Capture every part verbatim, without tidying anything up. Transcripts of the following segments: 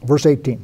Verse eighteen.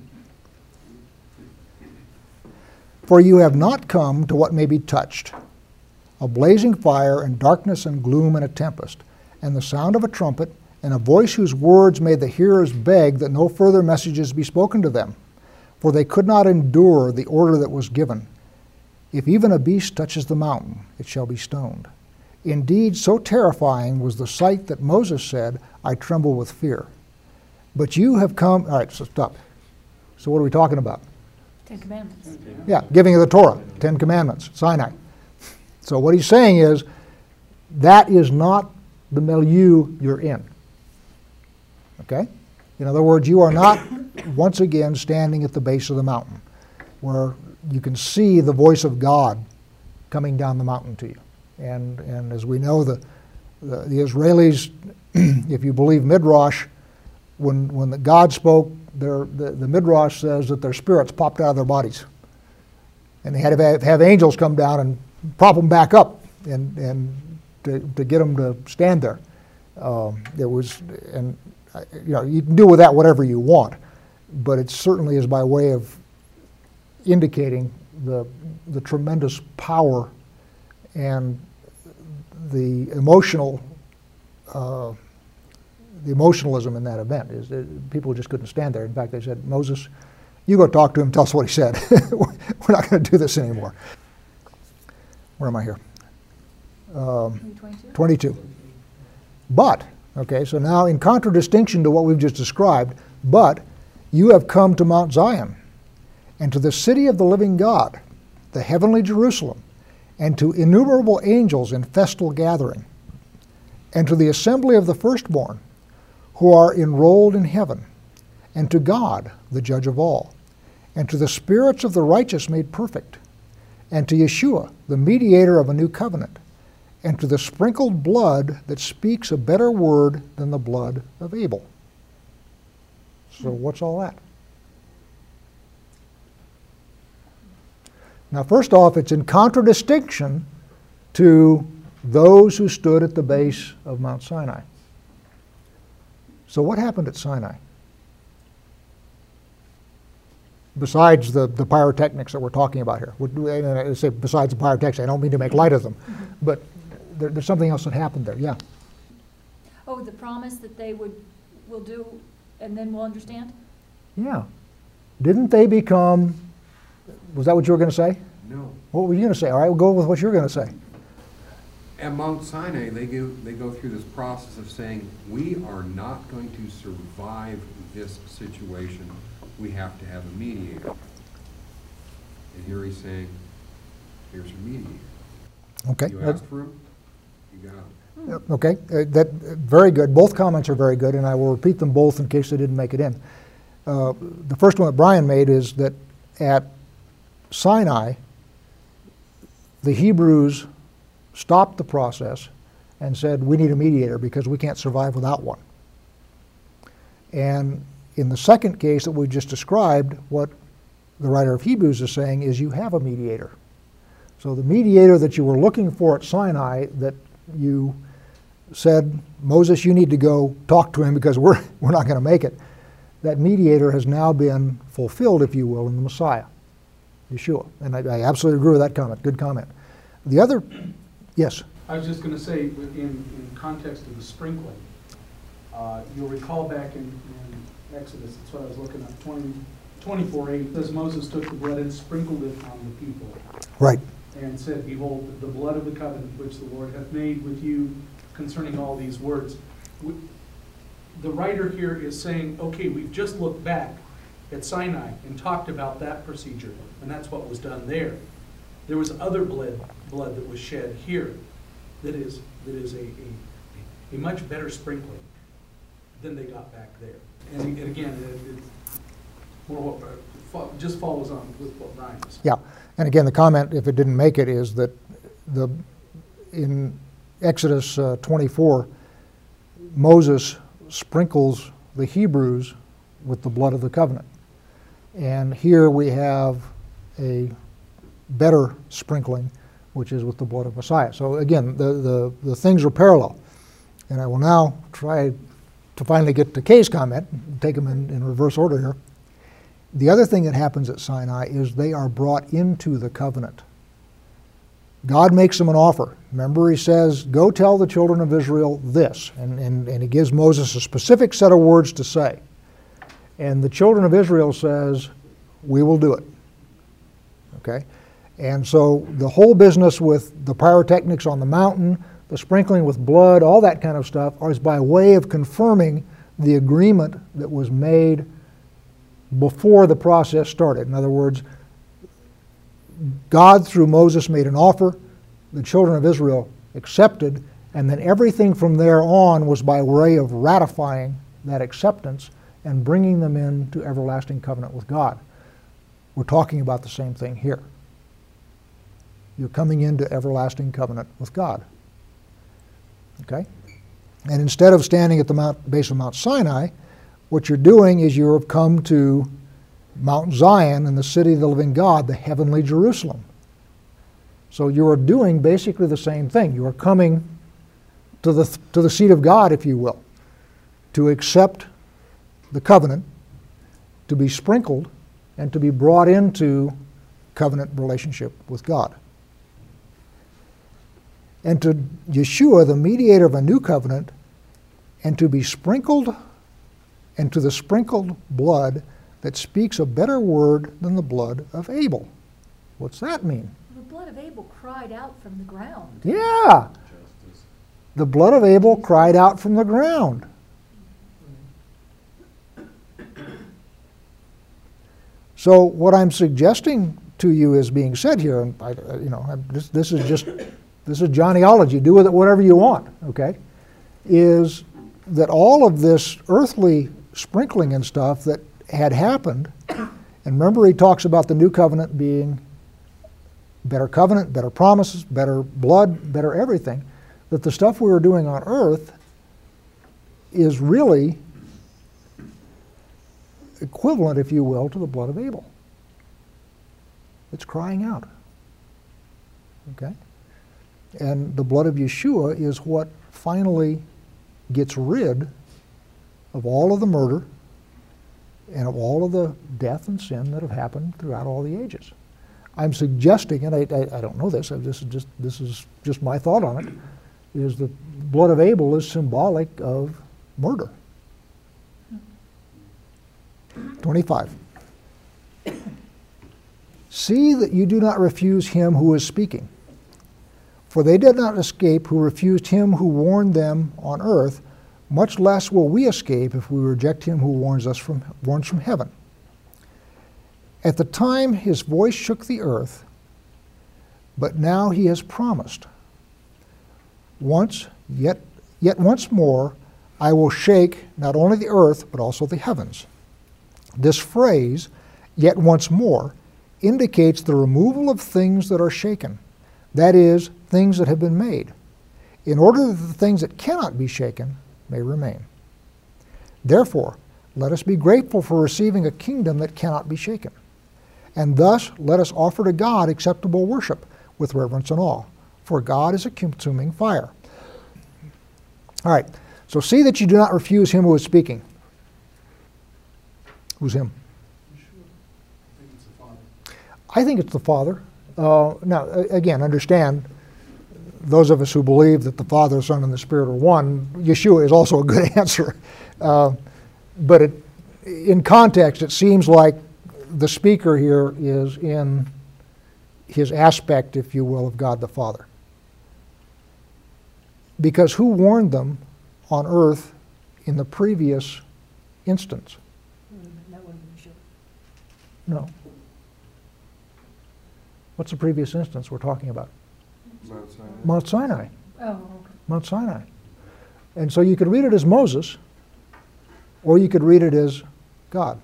For you have not come to what may be touched, a blazing fire and darkness and gloom and a tempest, and the sound of a trumpet, and a voice whose words made the hearers beg that no further messages be spoken to them, for they could not endure the order that was given. If even a beast touches the mountain, it shall be stoned. Indeed, so terrifying was the sight that Moses said, I tremble with fear. But you have come, all right, so stop. So what are we talking about? Ten Commandments. Yeah, giving of the Torah, Ten Commandments, Sinai. So what he's saying is, that is not the milieu you're in. Okay? In other words, you are not, once again, standing at the base of the mountain, where you can see the voice of God coming down the mountain to you. And, and as we know, the, the, the Israelis, if you believe Midrash, when, when the God spoke, their, the, the Midrash says that their spirits popped out of their bodies. And they had to have, have angels come down and prop them back up and, and to, to get them to stand there. Um, it was, and you know, you can do with that whatever you want, but it certainly is by way of indicating the, the tremendous power and the emotional, uh, the emotionalism in that event. Is that people just couldn't stand there. In fact, they said, Moses, you go talk to him, tell us what he said. We're not going to do this anymore. Where am I here? Um, twenty-two. twenty-two. But, okay, so now in contradistinction to what we've just described, but you have come to Mount Zion, and to the city of the living God, the heavenly Jerusalem, and to innumerable angels in festal gathering, and to the assembly of the firstborn, who are enrolled in heaven, and to God, the judge of all, and to the spirits of the righteous made perfect, and to Yeshua, the mediator of a new covenant, and to the sprinkled blood that speaks a better word than the blood of Abel. So what's all that? Now, first off, it's in contradistinction to those who stood at the base of Mount Sinai. So what happened at Sinai? Besides the, the pyrotechnics that we're talking about here. And I say besides the pyrotechnics, I don't mean to make light of them, mm-hmm. but there, there's something else that happened there, yeah. Oh, the promise that they would will do, and then we'll understand? Yeah. Didn't they become, was that what you were going to say? No. What were you going to say? All right, we'll go with what you were going to say. At Mount Sinai, they go, they go through this process of saying, we are not going to survive this situation. We have to have a mediator. And here he's saying, here's your mediator. Okay. You asked for him, you got him. Yep, okay, uh, that, uh, very good. Both comments are very good, and I will repeat them both in case they didn't make it in. Uh, the first one that Brian made is that at Sinai, the Hebrews stopped the process and said, we need a mediator because we can't survive without one. And in the second case that we just described, what the writer of Hebrews is saying is you have a mediator. So the mediator that you were looking for at Sinai, that you said, Moses, you need to go talk to him because we're, we're not going to make it, that mediator has now been fulfilled, if you will, in the Messiah, Yeshua. And I, I absolutely agree with that comment. Good comment. The other, yes? I was just going to say, in, in context of the sprinkling, uh, you'll recall back in, in Exodus, that's what I was looking at, twenty, twenty-four eight, says Moses took the blood and sprinkled it on the people. Right. And said, behold, the blood of the covenant which the Lord hath made with you concerning all these words. We, the writer here is saying, okay, we've just looked back at Sinai and talked about that procedure, and that's what was done there. There was other blood, blood that was shed here that is that is a, a, a much better sprinkling than they got back there. And, and again, it, it's more what, it just follows on with what Brian was saying. Yeah, and again, the comment, if it didn't make it, is that the in Exodus uh, twenty-four, Moses sprinkles the Hebrews with the blood of the covenant. And here we have a better sprinkling, which is with the blood of Messiah. So again, the, the, the things are parallel. And I will now try to finally get to Kay's comment, take them in, in reverse order here. The other thing that happens at Sinai is they are brought into the covenant. God makes them an offer. Remember, he says, go tell the children of Israel this. And, and, and he gives Moses a specific set of words to say. And the children of Israel says, we will do it. Okay? And so the whole business with the pyrotechnics on the mountain, the sprinkling with blood, all that kind of stuff, is by way of confirming the agreement that was made before the process started. In other words, God, through Moses, made an offer, the children of Israel accepted, and then everything from there on was by way of ratifying that acceptance and bringing them into everlasting covenant with God. We're talking about the same thing here. You're coming into everlasting covenant with God. Okay? And instead of standing at the mount, base of Mount Sinai, what you're doing is you have come to Mount Zion and the city of the living God, the heavenly Jerusalem. So you are doing basically the same thing. You are coming to the, to the seat of God, if you will, to accept the covenant, to be sprinkled, and to be brought into covenant relationship with God. And to Yeshua, the mediator of a new covenant, and to be sprinkled, and to the sprinkled blood that speaks a better word than the blood of Abel. What's that mean? The blood of Abel cried out from the ground. Yeah. The blood of Abel cried out from the ground. So what I'm suggesting to you is being said here, and I, you know, I'm, this, this is just this is Johnnyology. Do with it whatever you want. Okay, is that all of this earthly sprinkling and stuff that had happened, and remember he talks about the new covenant being better covenant, better promises, better blood, better everything, that the stuff we were doing on earth is really equivalent, if you will, to the blood of Abel. It's crying out. Okay? And the blood of Yeshua is what finally gets rid of all of the murder and of all of the death and sin that have happened throughout all the ages. I'm suggesting, and I, I, I don't know this, I, this, is just, this is just my thought on it, is the blood of Abel is symbolic of murder. twenty-five. See that you do not refuse him who is speaking. For they did not escape who refused him who warned them on earth, much less will we escape if we reject him who warns us from, warns from heaven. At the time his voice shook the earth, but now he has promised. Once, yet, yet once more, I will shake not only the earth, but also the heavens. This phrase, yet once more, indicates the removal of things that are shaken, that is, things that have been made, in order that the things that cannot be shaken may remain. Therefore, let us be grateful for receiving a kingdom that cannot be shaken. And thus, let us offer to God acceptable worship with reverence and awe, for God is a consuming fire. All right, so see that you do not refuse him who is speaking. Who's him? I think it's the Father. Uh, now, again, understand, those of us who believe that the Father, the Son, and the Spirit are one, Yeshua is also a good answer. Uh, but it, in context, it seems like the speaker here is in his aspect, if you will, of God the Father. Because who warned them on earth in the previous instance? That would have been Yeshua. No. What's the previous instance we're talking about? Mount Sinai. Mount Sinai. Oh, okay. Mount Sinai. And so you could read it as Moses, or you could read it as God.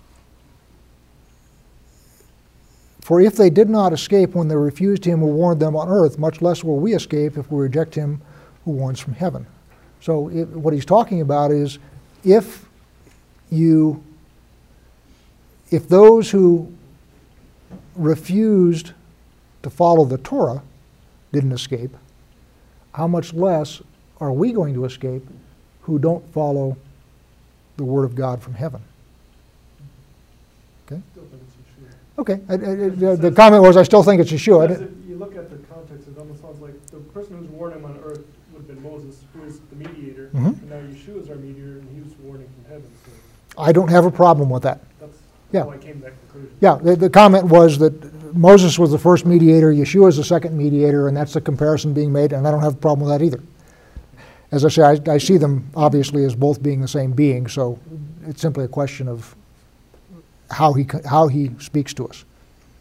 For if they did not escape when they refused him who warned them on earth, much less will we escape if we reject him who warns from heaven. So it, what he's talking about is if you, if those who refused to follow the Torah didn't escape, how much less are we going to escape who don't follow the Word of God from heaven? Okay. Still think it's Yeshua. Okay. I, I, I, the comment was, I still think it's Yeshua. Because if you look at the context, it almost sounds like the person who's warned him on earth would have been Moses, who is the mediator, Mhm. and now Yeshua is our mediator, and he was warning from heaven. So I don't have a problem with that. that's Yeah. how I came to that conclusion. Yeah, the, the comment was that Moses was the first mediator, Yeshua is the second mediator, and that's the comparison being made, and I don't have a problem with that either. As I say, I, I see them obviously as both being the same being, so it's simply a question of how he, co- how he speaks to us.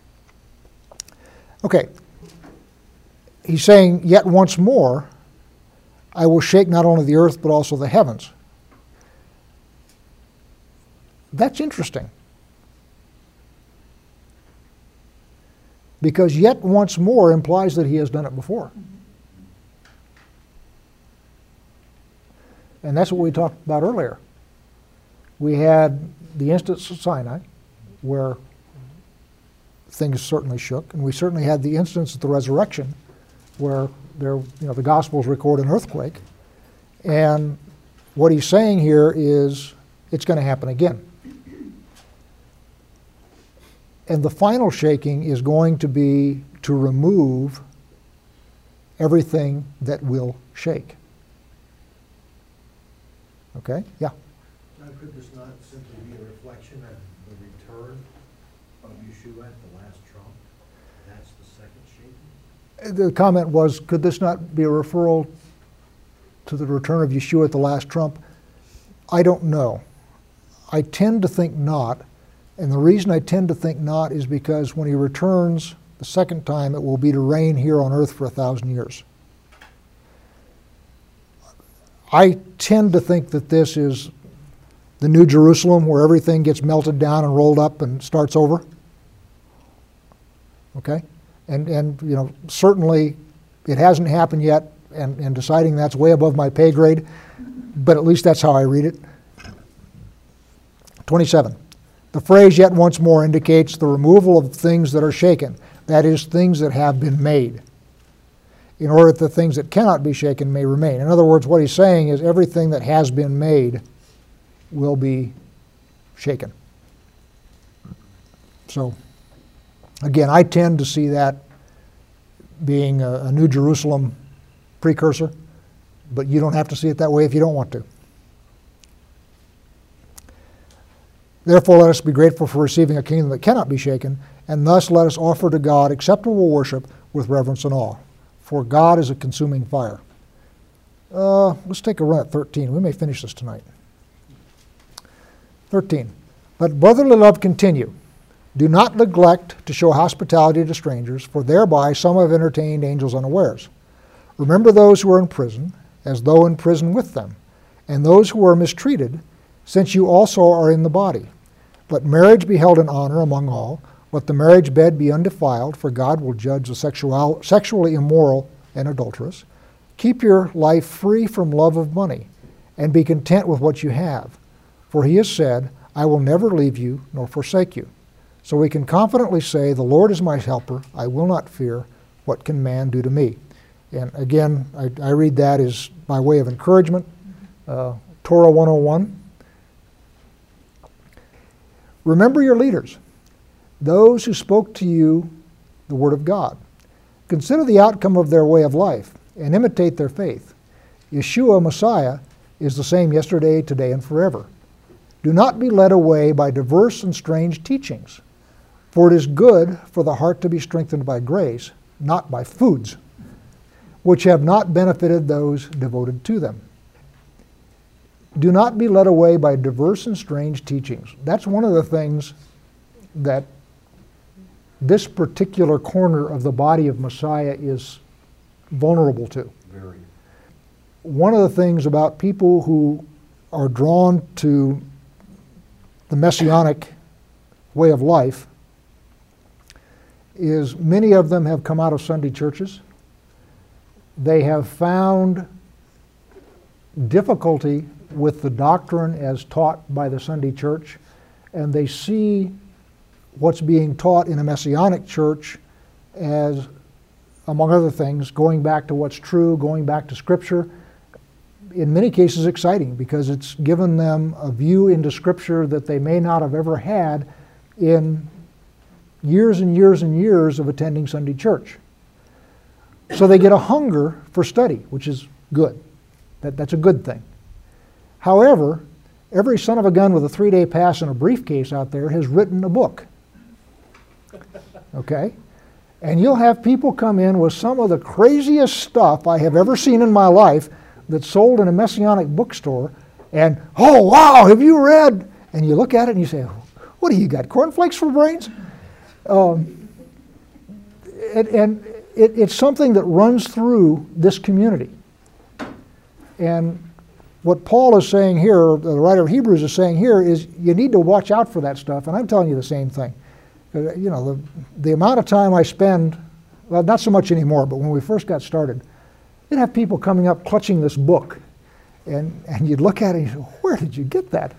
Okay. He's saying, yet once more, I will shake not only the earth, but also the heavens. That's interesting. Because yet once more implies that he has done it before. And that's what we talked about earlier. We had the instance of Sinai, where things certainly shook, and we certainly had the instance of the resurrection, where there, you know, the Gospels record an earthquake. And what he's saying here is it's going to happen again. And the final shaking is going to be to remove everything that will shake. Okay? Yeah. Now, could this not simply be a reflection of the return of Yeshua at the last trump? That's the second shaking? The comment was, could this not be a referral to the return of Yeshua at the last trump? I don't know. I tend to think not. And the reason I tend to think not is because when he returns the second time, it will be to reign here on earth for a thousand years. I tend to think that this is the New Jerusalem, where everything gets melted down and rolled up and starts over. Okay? And, and you know, certainly it hasn't happened yet, and, and deciding that's way above my pay grade, but at least that's how I read it. twenty-seven. The phrase yet once more indicates the removal of things that are shaken, that is, things that have been made, in order that the things that cannot be shaken may remain. In other words, what he's saying is everything that has been made will be shaken. So, again, I tend to see that being a, a New Jerusalem precursor, but you don't have to see it that way if you don't want to. Therefore, let us be grateful for receiving a kingdom that cannot be shaken, and thus let us offer to God acceptable worship with reverence and awe. For God is a consuming fire. Uh, let's take a run at thirteen. We may finish this tonight. thirteen. Let brotherly love continue. Do not neglect to show hospitality to strangers, for thereby some have entertained angels unawares. Remember those who are in prison, as though in prison with them, and those who are mistreated, since you also are in the body. Let marriage be held in honor among all. Let the marriage bed be undefiled, for God will judge the sexual, sexually immoral and adulterous. Keep your life free from love of money, and be content with what you have. For he has said, I will never leave you nor forsake you. So we can confidently say, the Lord is my helper. I will not fear. What can man do to me? And again, I, I read that as by way of encouragement. Uh, Torah one oh one. Remember your leaders, those who spoke to you the word of God. Consider the outcome of their way of life and imitate their faith. Yeshua, Messiah, is the same yesterday, today, and forever. Do not be led away by diverse and strange teachings, for it is good for the heart to be strengthened by grace, not by foods, which have not benefited those devoted to them. Do not be led away by diverse and strange teachings. That's one of the things that this particular corner of the body of Messiah is vulnerable to. Very. One of the things about people who are drawn to the messianic way of life is many of them have come out of Sunday churches. They have found difficulty with the doctrine as taught by the Sunday church, and they see what's being taught in a messianic church as, among other things, going back to what's true, going back to Scripture. In many cases exciting, because it's given them a view into Scripture that they may not have ever had in years and years and years of attending Sunday church. So they get a hunger for study, which is good. That, that's a good thing. However, every son of a gun with a three-day pass and a briefcase out there has written a book. Okay? And you'll have people come in with some of the craziest stuff I have ever seen in my life that's sold in a Messianic bookstore, and, oh, wow, have you read? And you look at it and you say, what do you got, cornflakes for brains? Um, and and it, it's something that runs through this community. And what Paul is saying here, the writer of Hebrews is saying here, is you need to watch out for that stuff, and I'm telling you the same thing. Uh, you know, the, the amount of time I spend, well, not so much anymore, but when we first got started, you'd have people coming up clutching this book, and, and you'd look at it and you'd say, where did you get that?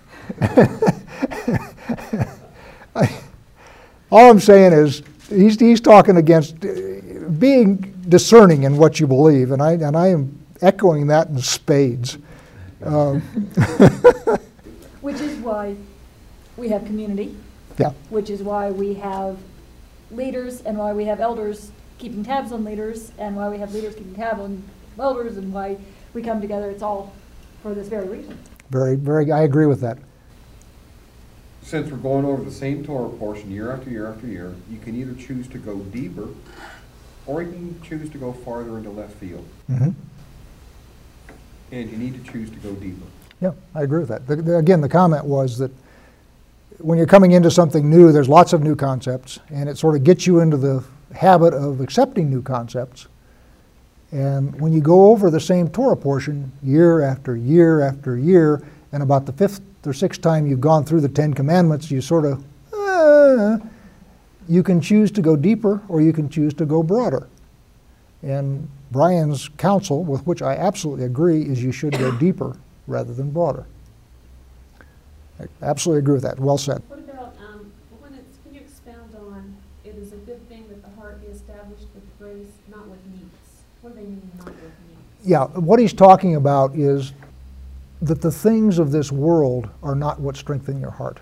I, all I'm saying is, he's, he's talking against being discerning in what you believe, and I, and I am echoing that in spades. Um, Which is why we have community. Yeah. Which is why we have leaders and why we have elders keeping tabs on leaders and why we have leaders keeping tabs on elders and why we come together. It's all for this very reason. Very, very, I agree with that. Since we're going over the same Torah portion year after year after year, you can either choose to go deeper or you can choose to go farther into left field. Mm-hmm. And you need to choose to go deeper. Yeah, I agree with that. The, the, again, the comment was that when you're coming into something new, there's lots of new concepts, and it sort of gets you into the habit of accepting new concepts. And when you go over the same Torah portion year after year after year, and about the fifth or sixth time you've gone through the Ten Commandments, you sort of, uh, you can choose to go deeper or you can choose to go broader. And Brian's counsel, with which I absolutely agree, is you should go deeper rather than broader. I absolutely agree with that. Well said. What about, um, when it's, can you expound on, it is a good thing that the heart be established with grace, not with meats? What do they mean, not with meats? Yeah, what he's talking about is that the things of this world are not what strengthen your heart.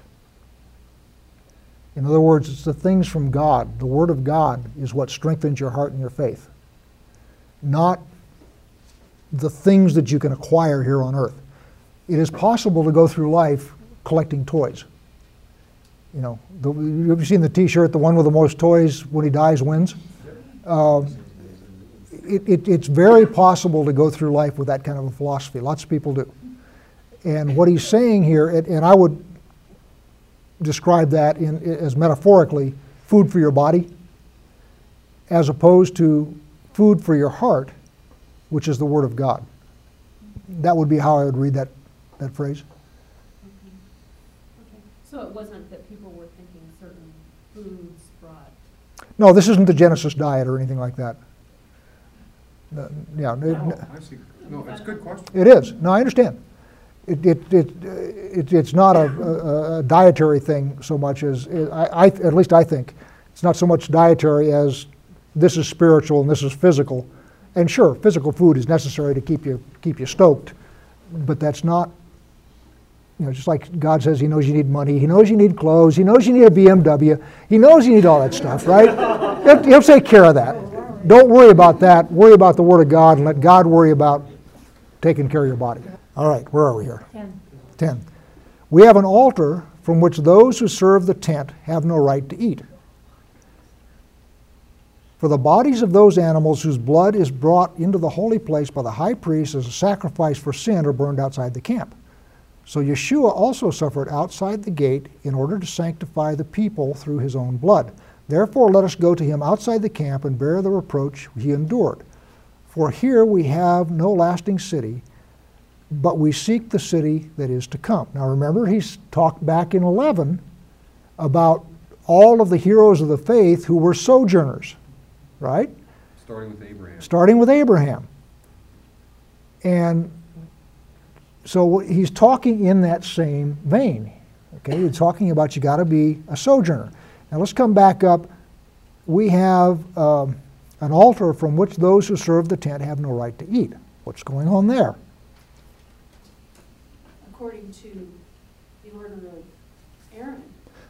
In other words, it's the things from God. The Word of God is what strengthens your heart and your faith, not the things that you can acquire here on earth. It is possible to go through life collecting toys. You know, the, have you seen the T-shirt, the one with the most toys when he dies wins? Uh, it, it, it's very possible to go through life with that kind of a philosophy. Lots of people do. And what he's saying here, and, and I would describe that in, as metaphorically food for your body, as opposed to food for your heart, which is the Word of God. That would be how I would read that, that phrase. Okay. Okay. So it wasn't that people were thinking certain foods brought. No, this isn't the Genesis diet or anything like that. Uh, yeah, it, Oh, I see. No, it's a good question. it is. No, I understand. It, it, it, it, it's not a, a, a dietary thing so much as, I, I, at least I think, it's not so much dietary as this is spiritual and this is physical. And sure, physical food is necessary to keep you, keep you stoked, but that's not, you know, just like God says He knows you need money, He knows you need clothes, He knows you need a B M W, He knows you need all that stuff, right? He'll, he'll take care of that. Don't worry about that. Worry about the Word of God and let God worry about taking care of your body. All right, where are we here? Ten. Ten. We have an altar from which those who serve the tent have no right to eat. For the bodies of those animals whose blood is brought into the holy place by the high priest as a sacrifice for sin are burned outside the camp. So Yeshua also suffered outside the gate in order to sanctify the people through his own blood. Therefore let us go to him outside the camp and bear the reproach he endured. For here we have no lasting city, but we seek the city that is to come. Now remember, he's talked back in eleven about all of the heroes of the faith who were sojourners, right? Starting with Abraham. Starting with Abraham. And so he's talking in that same vein. Okay, he's talking about you got to be a sojourner. Now let's come back up. We have um, an altar from which those who serve the tent have no right to eat. What's going on there? According to the order of Aaron.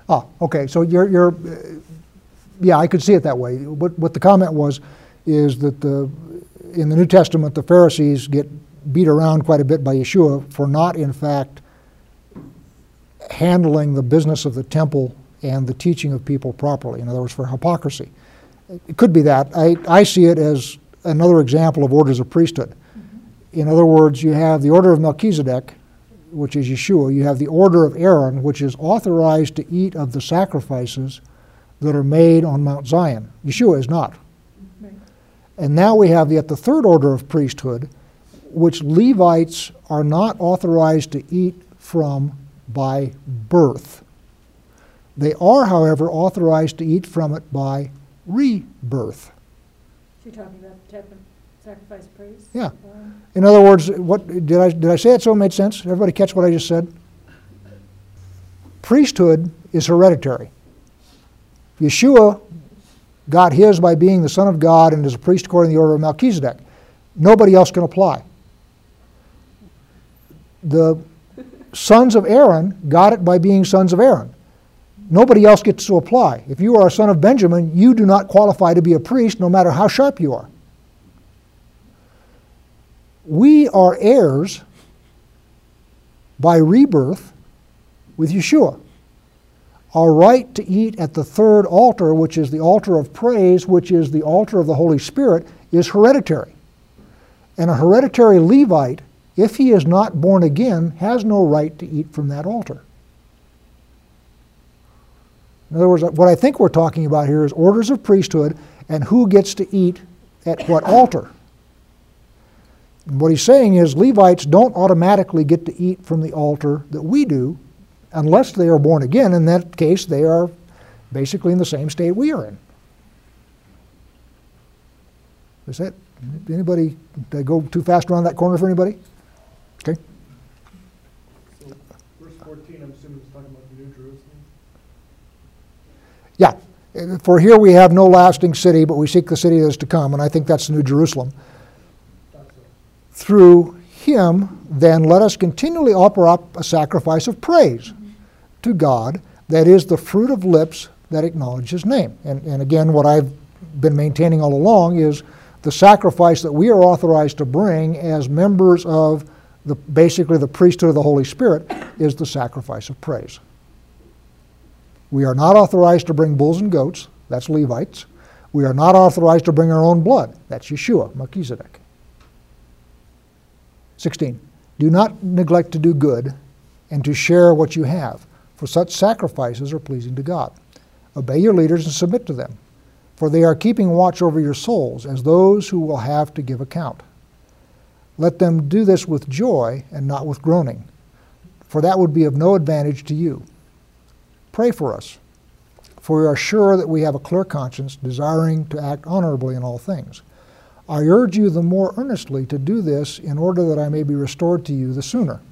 Ah, okay, so you're, you're, uh, yeah, I could see it that way. What, what the comment was is that the, in the New Testament, the Pharisees get beat around quite a bit by Yeshua for not, in fact, handling the business of the temple and the teaching of people properly. In other words, for hypocrisy. It could be that. I, I see it as another example of orders of priesthood. In other words, you have the order of Melchizedek, which is Yeshua. You have the order of Aaron, which is authorized to eat of the sacrifices that are made on Mount Zion. Yeshua is not. Right. And now we have yet the third order of priesthood, which Levites are not authorized to eat from by birth. They are, however, authorized to eat from it by rebirth. You're talking about the type of sacrifice of praise? Yeah. Um, In other words, what did I did I say it so it made sense? Everybody catch what I just said? Priesthood is hereditary. Yeshua got his by being the Son of God and is a priest according to the order of Melchizedek. Nobody else can apply. The sons of Aaron got it by being sons of Aaron. Nobody else gets to apply. If you are a son of Benjamin, you do not qualify to be a priest no matter how sharp you are. We are heirs by rebirth with Yeshua. Our right to eat at the third altar, which is the altar of praise, which is the altar of the Holy Spirit, is hereditary. And a hereditary Levite, if he is not born again, has no right to eat from that altar. In other words, what I think we're talking about here is orders of priesthood and who gets to eat at what altar. And what he's saying is Levites don't automatically get to eat from the altar that we do unless they are born again. In that case, they are basically in the same state we are in. Is that, anybody, did I go too fast around that corner for anybody? Okay. So verse fourteen, I'm assuming it's talking about the New Jerusalem. Yeah. For here we have no lasting city, but we seek the city that is to come, and I think that's the New Jerusalem. That's it. Through him, then, let us continually offer up a sacrifice of praise to God, that is the fruit of lips that acknowledge his name. And, and again, what I've been maintaining all along is the sacrifice that we are authorized to bring as members of the, basically the priesthood of the Holy Spirit is the sacrifice of praise. We are not authorized to bring bulls and goats, that's Levites. We are not authorized to bring our own blood, that's Yeshua, Melchizedek. sixteen, do not neglect to do good and to share what you have, for such sacrifices are pleasing to God. Obey your leaders and submit to them, for they are keeping watch over your souls as those who will have to give account. Let them do this with joy and not with groaning, for that would be of no advantage to you. Pray for us, for we are sure that we have a clear conscience, desiring to act honorably in all things. I urge you the more earnestly to do this in order that I may be restored to you the sooner.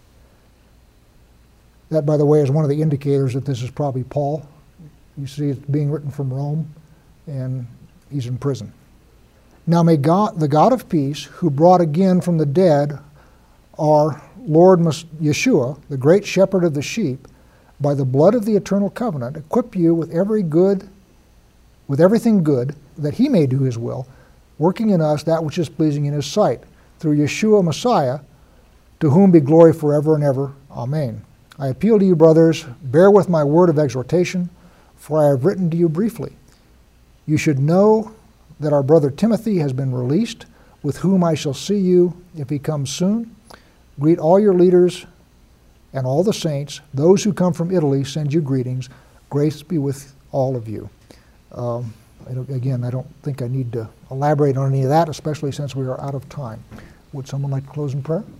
That, by the way, is one of the indicators that this is probably Paul. You see it's being written from Rome, and he's in prison. Now may God, the God of peace, who brought again from the dead our Lord Yeshua, the great shepherd of the sheep, by the blood of the eternal covenant, equip you with every good, with everything good, that he may do his will, working in us that which is pleasing in his sight, through Yeshua Messiah, to whom be glory forever and ever. Amen. I appeal to you, brothers, bear with my word of exhortation, for I have written to you briefly. You should know that our brother Timothy has been released, with whom I shall see you if he comes soon. Greet all your leaders and all the saints. Those who come from Italy send you greetings. Grace be with all of you. Um, I don't, again, I don't think I need to elaborate on any of that, especially since we are out of time. Would someone like to close in prayer?